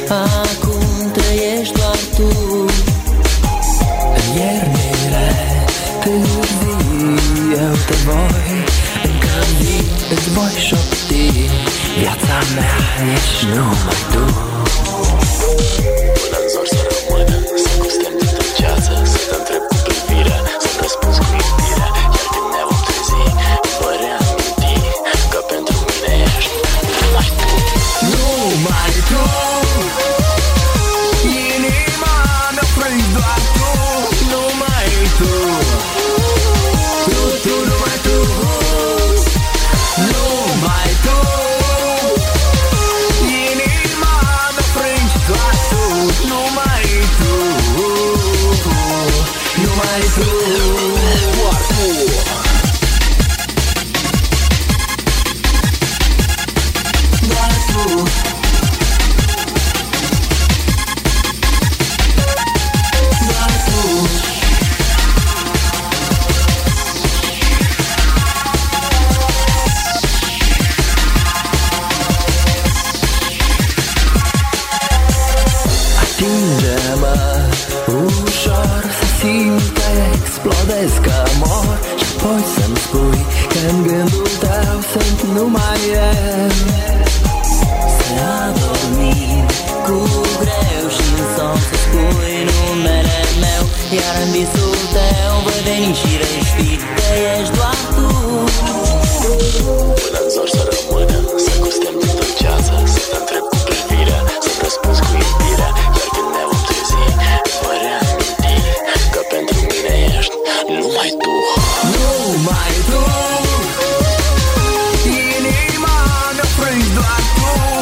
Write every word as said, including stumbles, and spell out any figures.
acum trăiești doar tu. În iernile târzii eu te voi încălzi, îți voi șopti, viața mea ești numai tu. Până-n zor să rămână, să gustem dintr-o ceață, să te întreb cu privirea, să-mi răspunzi cu iubirea. Iar când ne vom trezi, îmi voi reaminti că pentru mine ești numai tu. Numai tu, inima mea frângi doar tu. Numai tu, tu, tu, numai tu. Numai tu, inima mea frângi doar tu. Numai tu, numai tu, doar tu. Doar tu. Doar tu. Atinge-mă ușor, să simt că explodez, că mor. Și apoi să-mi spui că în gândul tău sunt numai eu. Să adormim cu greu și în somn să spui numele meu. Iar în visul tău voi veni și rești că ești doar tu. Până-n zor să rămână, să gustem dintr-o ceață, să te întreb cu privirea, să-mi răspunzi cu iubirea. Iar când ne vom trezi, îmi voi reaminti că pentru mine ești numai tu. Numai tu, inima mea frângi doar tu.